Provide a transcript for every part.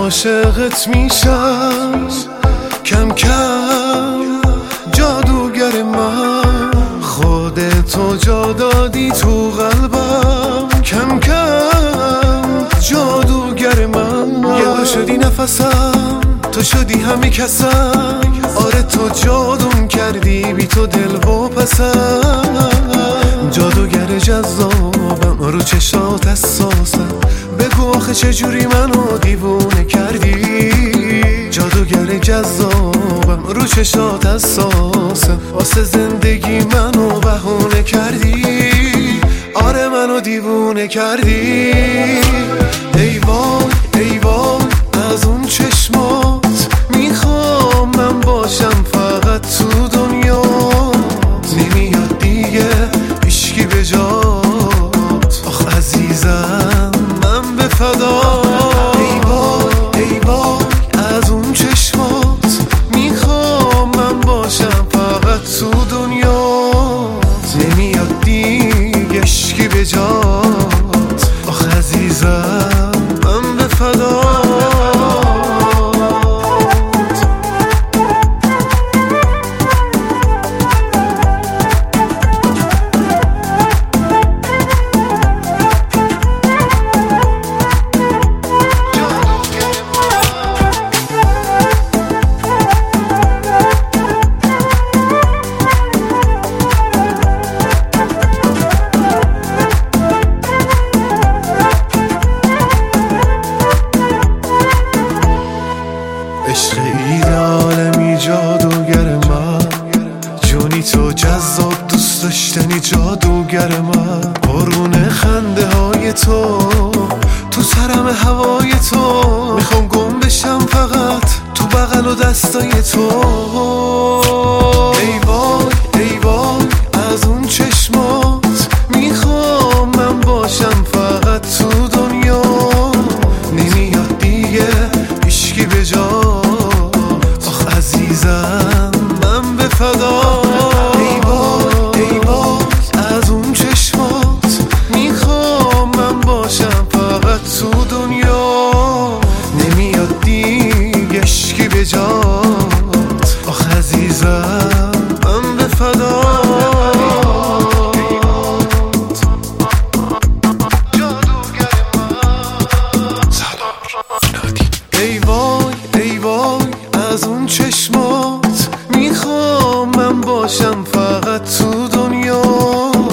عاشقت میشم کم کم جادوگر من، خودتو جا دادی تو قلبم کم کم جادوگر من. یه شدی نفسم، تو شدی همه کسم، آره تو جادوم کردی بی تو دل و پسم. جادوگر جذابم رو چشات حساسم، بگو آخه چجوری منو دیوونه کردی. جادوگر جذابم رو چشات حساسم، واسه زندگی منو بهونه کردی، آره منو دیوونه کردی. ای وای ای وای از اون چشمات، میخوام من باشم فقط تو دنیا، نمیاد دیگه هیچکی به جات، آخ عزیزم من به فدا. ای وای ای وای از اون چشمات، میخوام من باشم فقط تو دنیا، نمیاد دیگه هیچکی به جات، آخ عزیزم من به فدا. عشق ایدالمی جادوگر من، جونی تو جذاب دوست داشتنی جادوگر من. قرون خنده های تو سرم هوای تو، میخوام گم بشم فقط تو بغل و دستای تو. ای وای ای وای از اون چشمات، میخوام من باشم فقط تو دنیا، نمیاد دیگه هیچکی به جا، عزیزم من به فدا. ای وای ای وای از اون چشمات، میخوام من باشم فقط تو دنیا، نمیاد دیگه هیچکی به جات، آخ عزیزم من به فدا. ای وای ای وای از اون چشمات، میخوام من باشم فقط تو دنیا،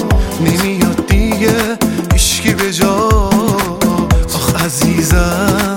نمیاد دیگه هیچکی به جا، آخ عزیزم